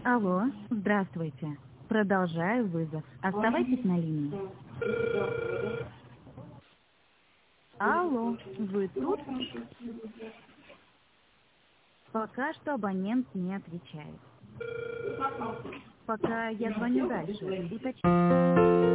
Алло, здравствуйте. Продолжаю вызов. Оставайтесь на линии. Алло, вы тут? Пока что абонент не отвечает. Пока я звоню дальше. Уточняю.